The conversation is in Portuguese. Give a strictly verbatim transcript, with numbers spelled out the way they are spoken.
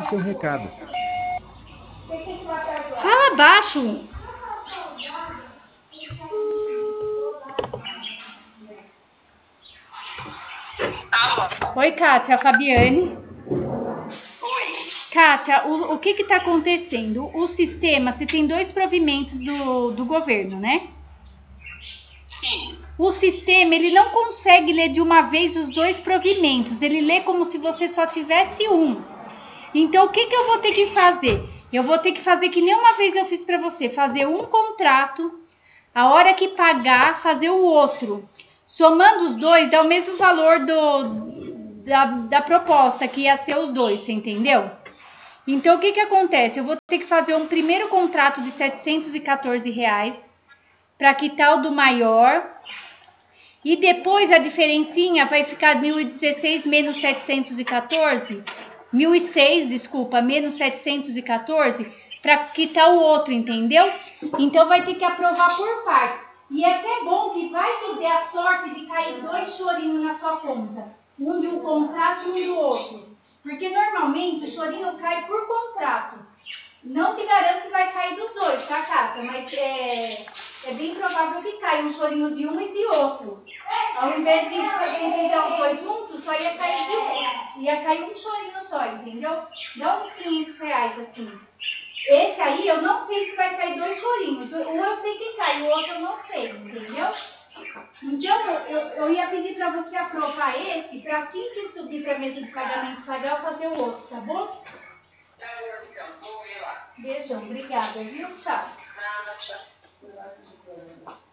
o seu recado. Fala baixo. Oi, Kátia, Fabiane. Oi. Kátia, o, o que que tá acontecendo? O sistema, você tem dois provimentos do, do governo, né? Sim. O sistema, ele não consegue ler de uma vez os dois provimentos. Ele lê como se você só tivesse um. Então, o que que eu vou ter que fazer? Eu vou ter que fazer que nem uma vez eu fiz para você. Fazer um contrato, a hora que pagar, fazer o outro. Somando os dois, dá o mesmo valor do, da, da proposta, que ia ser os dois, você entendeu? Então, o que que acontece? Eu vou ter que fazer um primeiro contrato de setecentos e quatorze reais para quitar o do maior. E depois a diferencinha vai ficar mil e dezesseis menos setecentos e quatorze. mil e seis, desculpa, menos setecentos e quatorze, para quitar o outro, entendeu? Então vai ter que aprovar por partes. E é até bom que vai que dê a sorte de cair dois chorinhos na sua conta. Um de um contrato e um do outro. Porque normalmente o chorinho cai por contrato. Não te garanto que vai cair dos dois, tá, Kátia? Mas é, é bem provável que caia um chorinho de um e de outro. Ao invés de entender os dois juntos, só ia cair de um. Ia cair um chorinho só, entendeu? Dá uns quinhentos reais assim. Esse aí eu não sei se vai cair dois chorinhos. Um eu sei que cai, o outro eu não sei, entendeu? Então eu, eu ia pedir para você aprovar esse, para assim que subir para a mesa de pagamento pagar, eu fazer o outro, tá bom? Beijão, obrigada, viu? Tchau. Nada, tchau.